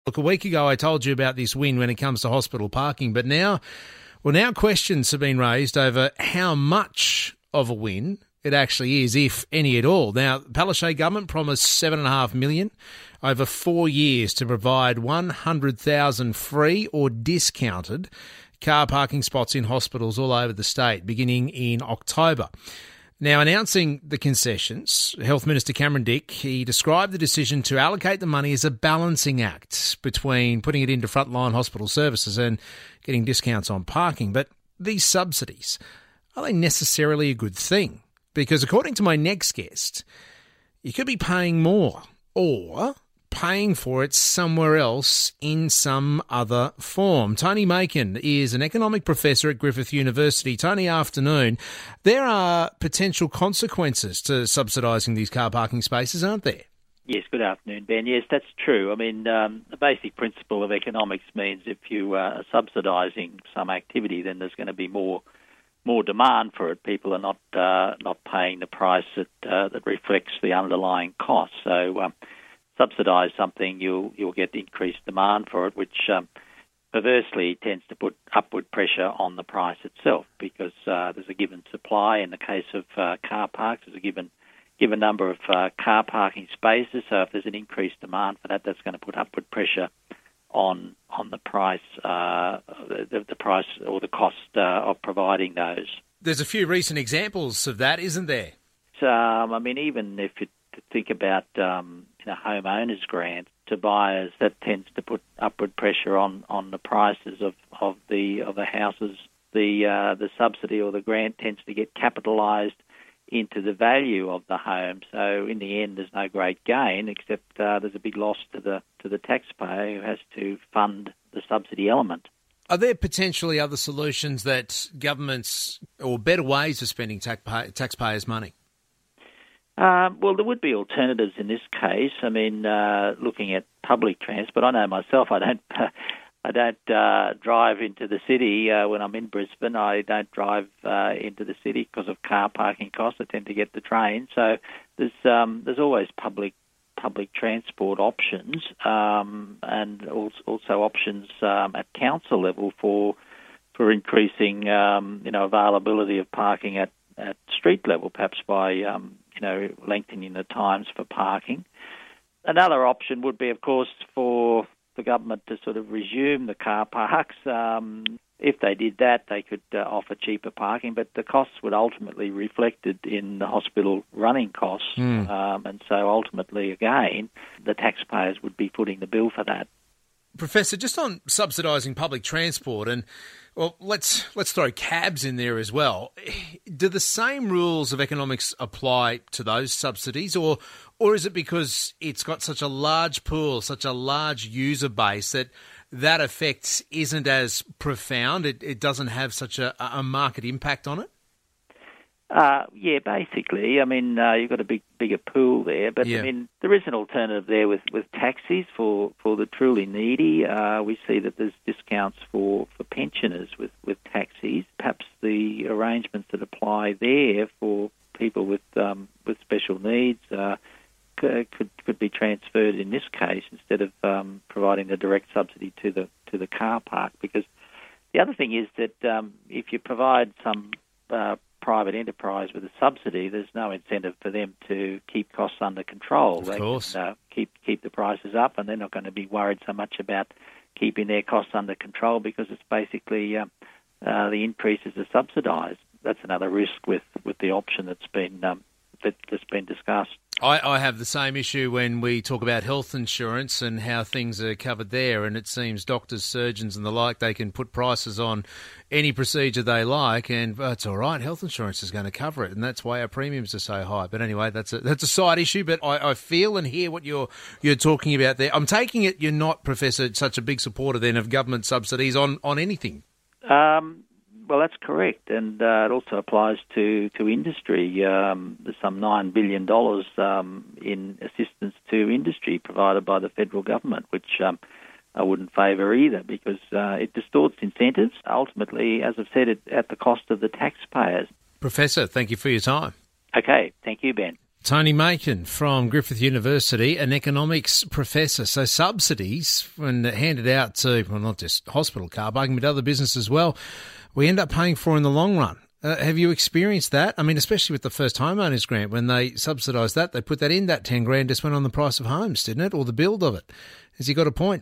Look, a week ago I told you about this win when it comes to hospital parking, but now questions have been raised over how much of a win it actually is, if any at all. Now, the Palaszczuk government promised $7.5 million over 4 years to provide 100,000 free or discounted car parking spots in hospitals all over the state, beginning in October. Now, announcing the concessions, Health Minister Cameron Dick, he described the decision to allocate the money as a balancing act between putting it into frontline hospital services and getting discounts on parking. But these subsidies, are they necessarily a good thing? Because according to my next guest, you could be paying more or paying for it somewhere else in some other form. Tony Makin is an economic professor at Griffith University. Tony, afternoon. There are potential consequences to subsidising these car parking spaces, aren't there? Yes, good afternoon, Ben. Yes, that's true. I mean, the basic principle of economics means if you are subsidising some activity, then there's going to be more demand for it. People are not paying the price that reflects the underlying cost. So subsidise something, you'll get increased demand for it, which perversely tends to put upward pressure on the price itself because there's a given supply. In the case of car parks, there's a given number of car parking spaces. So if there's an increased demand for that, that's going to put upward pressure on the price, the price or the cost of providing those. There's a few recent examples of that, isn't there? I mean, even if you think about homeowners grant to buyers, that tends to put upward pressure on the prices of the houses. The subsidy or the grant tends to get capitalised into the value of the home. So in the end, there's no great gain, except there's a big loss to the taxpayer who has to fund the subsidy element. Are there potentially other solutions that governments or better ways of spending taxpayers' money? Well, there would be alternatives in this case. I mean, looking at public transport, I know myself, I don't drive into the city when I'm in Brisbane. I don't drive into the city because of car parking costs. I tend to get the train. So there's always public transport options and also options at council level for increasing availability of parking at street level, perhaps by lengthening the times for parking. Another option would be, of course, for the government to sort of resume the car parks. If they did that, they could offer cheaper parking, but the costs would ultimately be reflected in the hospital running costs. And so ultimately, again, the taxpayers would be footing the bill for that. Professor, just on subsidising public transport, and well, let's throw cabs in there as well. Do the same rules of economics apply to those subsidies, or is it because it's got such a large pool, such a large user base that effect isn't as profound? It doesn't have such a market impact on it? Yeah, basically. I mean, you've got a bigger pool there, but I mean, there is an alternative there with taxis for the truly needy. We see that there's discounts for pensioners with taxis. Perhaps the arrangements that apply there for people with special needs could be transferred in this case instead of providing the direct subsidy to the car park. Because the other thing is that if you provide some private enterprise with a subsidy, there's no incentive for them to keep costs under control. Of course. They can keep the prices up, and they're not going to be worried so much about keeping their costs under control because it's basically the increases are subsidised. That's another risk with the option that's been discussed. I have the same issue when we talk about health insurance and how things are covered there, and it seems doctors, surgeons and the like, they can put prices on any procedure they like, and it's all right, health insurance is going to cover it, and that's why our premiums are so high. But anyway, that's a side issue, but I feel and hear what you're talking about there. I'm taking it you're not, Professor, such a big supporter then of government subsidies on anything. Well, that's correct, and it also applies to industry. There's some $9 billion in assistance to industry provided by the federal government, which I wouldn't favour either because it distorts incentives, ultimately, as I've said, at the cost of the taxpayers. Professor, thank you for your time. Okay, thank you, Ben. Tony Macon from Griffith University, an economics professor. So subsidies, when handed out to, well, not just hospital car parking, but other business as well, we end up paying for in the long run. Have you experienced that? I mean, especially with the first homeowners grant, when they subsidised that, they put that in, that 10 grand just went on the price of homes, didn't it? Or the build of it. Has he got a point?